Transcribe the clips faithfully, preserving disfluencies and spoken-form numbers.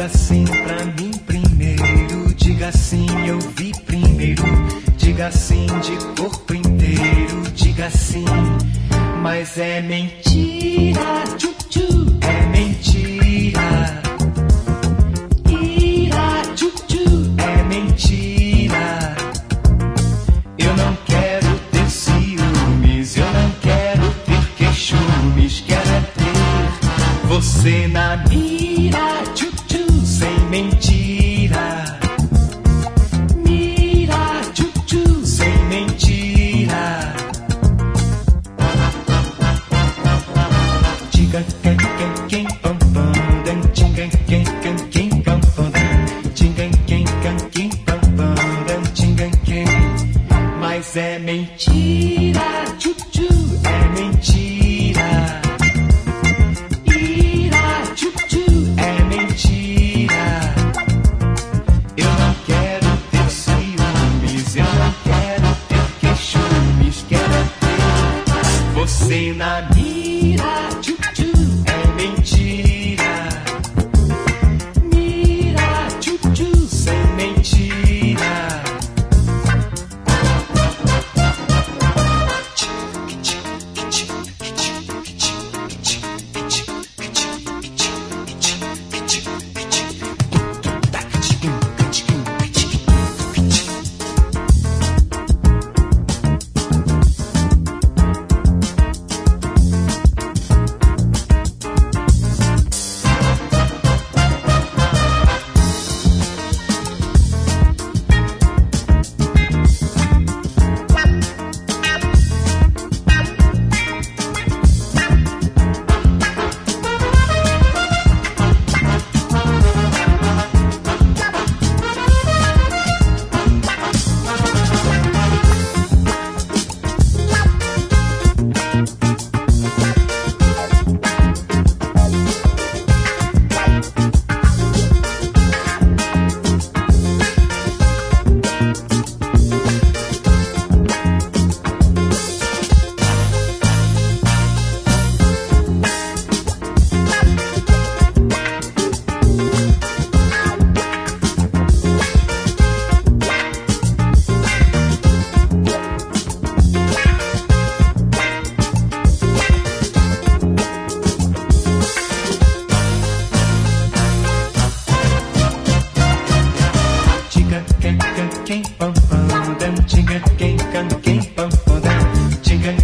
Diga sim pra mim primeiro, diga sim, eu vi primeiro. Diga sim de corpo inteiro, diga sim, mas é mentira, tchu, tchu, é mentira. Ira, tchu, tchu, é mentira. Eu não quero ter ciúmes, eu não quero ter queixumes, quero é ter você na mira, tchu, tchu, sem mentira. Mas é mentira, tchu, tchu, é mentira. Ira, tchu, tchu, é mentira. Eu não quero ter ciúmes, eu não quero ter queixumes, quero ter você na mira, tchu, tchu, é mentira. Mira, tchu, tchu, sem mentira.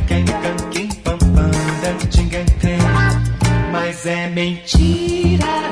Mas é mentira.